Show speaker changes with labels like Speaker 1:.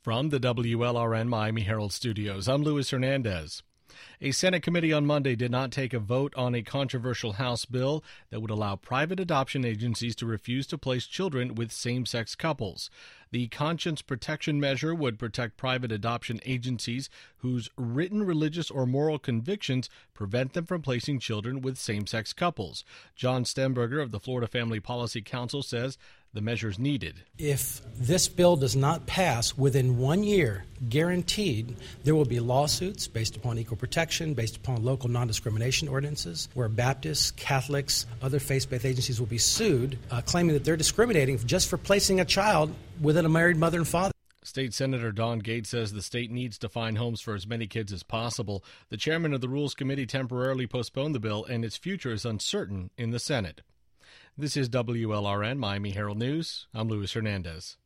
Speaker 1: From the WLRN Miami Herald Studios, I'm Luis Hernandez. A Senate committee on Monday did not take a vote on a controversial House bill that would allow private adoption agencies to refuse to place children with same-sex couples. The conscience protection measure would protect private adoption agencies whose written religious or moral convictions prevent them from placing children with same-sex couples. John Stemberger of the Florida Family Policy Council says the measure is needed.
Speaker 2: If this bill does not pass within 1 year, guaranteed, there will be lawsuits based upon equal protection, based upon local non-discrimination ordinances, where Baptists, Catholics, other faith-based agencies will be sued, claiming that they're discriminating just for placing a child within a married mother and father.
Speaker 1: State Senator Don Gates says the state needs to find homes for as many kids as possible. The chairman of the Rules Committee temporarily postponed the bill, and its future is uncertain in the Senate. This is WLRN Miami Herald News. I'm Luis Hernandez.